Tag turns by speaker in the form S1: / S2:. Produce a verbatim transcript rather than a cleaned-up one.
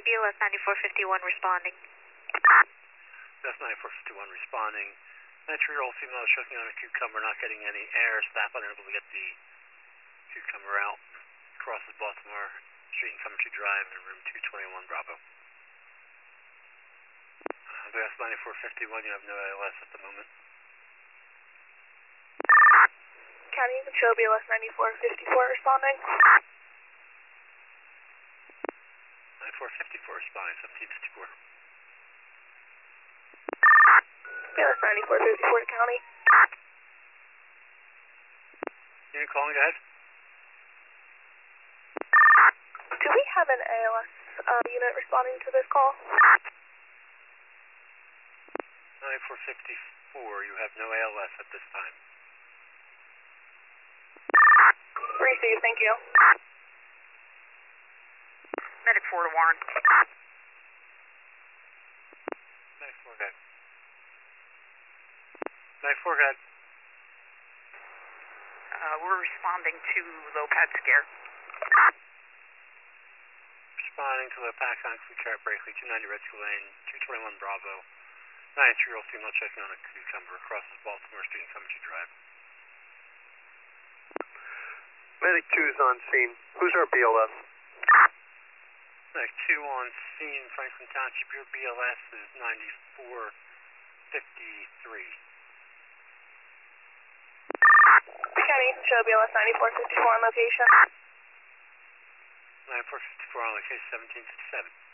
S1: County, B L S ninety-four fifty-one responding.
S2: That's ninety-four fifty-one responding. ninety-three-year-old female choking on a cucumber, not getting any air. Staff unable to get the cucumber out. Crosses Baltimore Street and Coventry Drive in room two twenty-one Bravo. B L S ninety-four fifty-one, you have no A L S at the moment.
S3: County, you can show B L S ninety-four fifty-four responding.
S2: ninety-four fifty-four responding, seventeen fifty-four.
S3: B L S ninety-four fifty-four to County.
S2: Unit calling, go ahead.
S3: Do we have an A L S uh, unit responding to this call?
S2: ninety-four fifty-four, you have no A L S at this time.
S3: Receive, thank you.
S1: Medic four to Warren.
S2: Medic four, go ahead. Medic four, go ahead.
S1: Uh, we're responding to low pad scare.
S2: Responding to the pack on Fleet Carrot Brakeley, two ninety Red School Lane, two twenty-one Bravo. ninety-three-year-old female checking on a cucumber, crosses Baltimore Street and Coventry Drive.
S4: Medic two is on scene. Who's our B L S?
S2: Medic two on scene, Franklin Township. Your B L S is ninety-four fifty-three.
S3: County, you can show B L S ninety-four fifty-four on location.
S2: ninety-four fifty-four on location, seventeen fifty-seven.